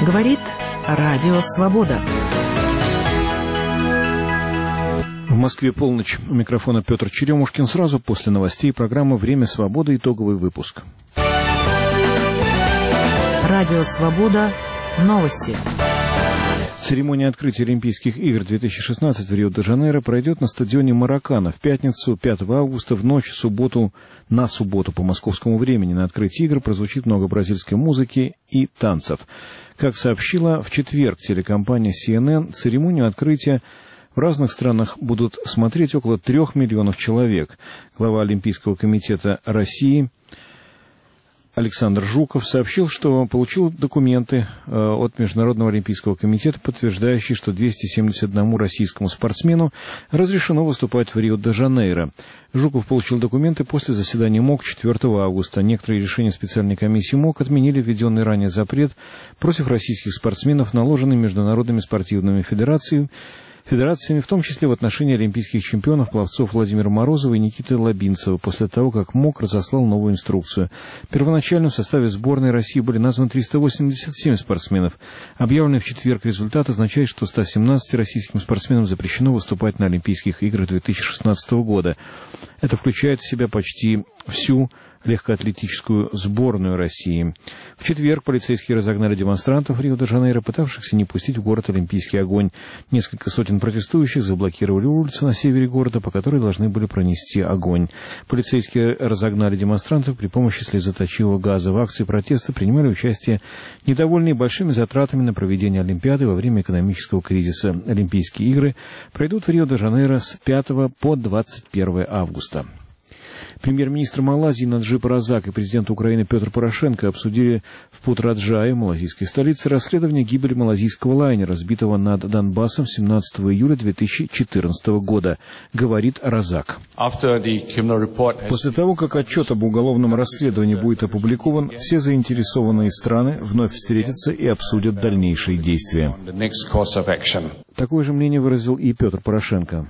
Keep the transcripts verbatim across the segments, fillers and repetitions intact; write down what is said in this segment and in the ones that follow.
Говорит Радио Свобода. В Москве полночь. У микрофона Петр Черемушкин. Сразу после новостей программа «Время свободы». Итоговый выпуск. Радио Свобода. Новости. Церемония открытия Олимпийских игр две тысячи шестнадцать в Рио-де-Жанейро пройдет на стадионе Маракана в пятницу, пятого августа, в ночь, субботу, на субботу по московскому времени. На открытии игр прозвучит много бразильской музыки и танцев. Как сообщила в четверг телекомпания си эн эн, церемонию открытия в разных странах будут смотреть около трех миллионов человек. Глава Олимпийского комитета России Александр Жуков сообщил, что получил документы от Международного олимпийского комитета, подтверждающие, что двести семьдесят одному российскому спортсмену разрешено выступать в Рио-де-Жанейро. Жуков получил документы после заседания МОК четвёртого августа. Некоторые решения специальной комиссии МОК отменили введенный ранее запрет против российских спортсменов, наложенный международными спортивными федерациями, Федерациями, в том числе в отношении олимпийских чемпионов пловцов Владимира Морозова и Никиты Лабинцева, после того, как МОК разослал новую инструкцию. Первоначально в составе сборной России были названы триста восемьдесят семь спортсменов. Объявленный в четверг результат означает, что ста семнадцати российским спортсменам запрещено выступать на Олимпийских играх две тысячи шестнадцатого года. Это включает в себя почти всю легкоатлетическую сборную России. В четверг полицейские разогнали демонстрантов в Рио-де-Жанейро, пытавшихся не пустить в город олимпийский огонь. Несколько сотен протестующих заблокировали улицу на севере города, по которой должны были пронести огонь. Полицейские разогнали демонстрантов при помощи слезоточивого газа. В акции протеста принимали участие недовольные большими затратами на проведение Олимпиады во время экономического кризиса. Олимпийские игры пройдут в Рио-де-Жанейро с пятого по двадцать первое августа. Премьер-министр Малайзии Наджиб Разак и президент Украины Петр Порошенко обсудили в Путраджае, малайзийской столице, расследование гибели малайзийского лайнера, сбитого над Донбассом семнадцатого июля две тысячи четырнадцатого года, говорит Разак. После того, как отчет об уголовном расследовании будет опубликован, все заинтересованные страны вновь встретятся и обсудят дальнейшие действия. Такое же мнение выразил и Петр Порошенко.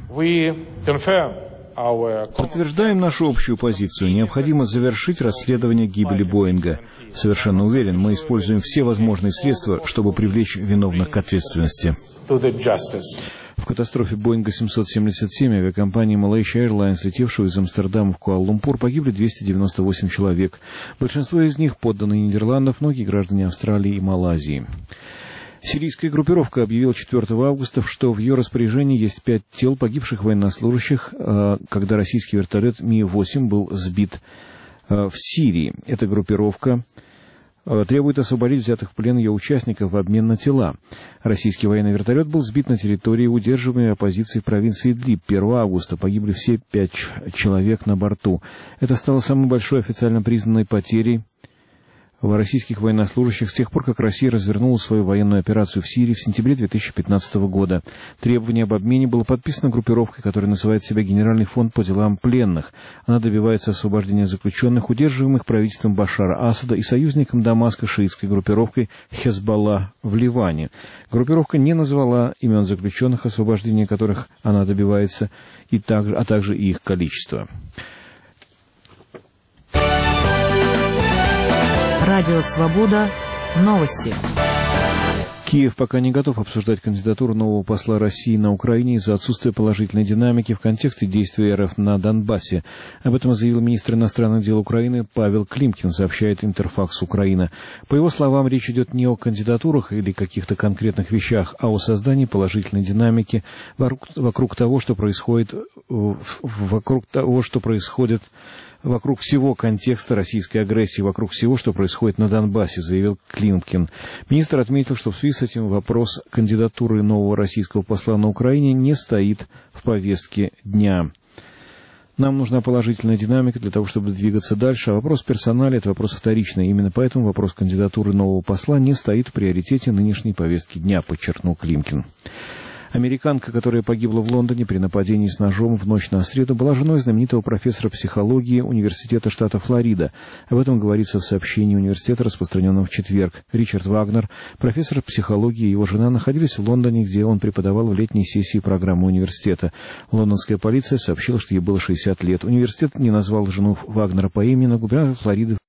Подтверждаем нашу общую позицию. Необходимо завершить расследование гибели Боинга. Совершенно уверен, мы используем все возможные средства, чтобы привлечь виновных к ответственности. В катастрофе Боинга семьсот семьдесят семь авиакомпании Malaysia Airlines, летевшего из Амстердама в Куала-Лумпур, погибли двести девяносто восемь человек. Большинство из них подданные Нидерландов, многие граждане Австралии и Малайзии. Сирийская группировка объявила четвёртого августа, что в ее распоряжении есть пять тел погибших военнослужащих, когда российский вертолет Ми восемь был сбит в Сирии. Эта группировка требует освободить взятых в плен ее участников в обмен на тела. Российский военный вертолет был сбит на территории удерживаемой оппозиции в провинции Идлиб первого августа. Погибли все пять человек на борту. Это стало самой большой официально признанной потерей в российских военнослужащих с тех пор, как Россия развернула свою военную операцию в Сирии в сентябре две тысячи пятнадцатого года. Требование об обмене было подписано группировкой, которая называет себя Генеральный фонд по делам пленных. Она добивается освобождения заключенных, удерживаемых правительством Башара Асада и союзником Дамаска шиитской группировкой Хезболла в Ливане. Группировка не назвала имен заключенных, освобождения которых она добивается, и также, а также и их количество. Радио Свобода. Новости. Киев пока не готов обсуждать кандидатуру нового посла России на Украине из-за отсутствия положительной динамики в контексте действий РФ на Донбассе. Об этом заявил министр иностранных дел Украины Павел Климкин, сообщает Интерфакс Украина. По его словам, речь идет не о кандидатурах или каких-то конкретных вещах, а о создании положительной динамики вокруг, вокруг того, что происходит, вокруг того, что происходит вокруг всего контекста российской агрессии, вокруг всего, что происходит на Донбассе, заявил Климкин. Министр отметил, что в связи с этим вопрос кандидатуры нового российского посла на Украине не стоит в повестке дня. Нам нужна положительная динамика для того, чтобы двигаться дальше, а вопрос персонала – это вопрос вторичный. Именно поэтому вопрос кандидатуры нового посла не стоит в приоритете нынешней повестки дня, подчеркнул Климкин. Американка, которая погибла в Лондоне при нападении с ножом в ночь на среду, была женой знаменитого профессора психологии Университета штата Флорида. Об этом говорится в сообщении университета, распространенном в четверг. Ричард Вагнер, профессор психологии, и его жена находились в Лондоне, где он преподавал в летней сессии программы университета. Лондонская полиция сообщила, что ей было шестьдесят лет. Университет не назвал жену Вагнера по имени, но губернатор Флориды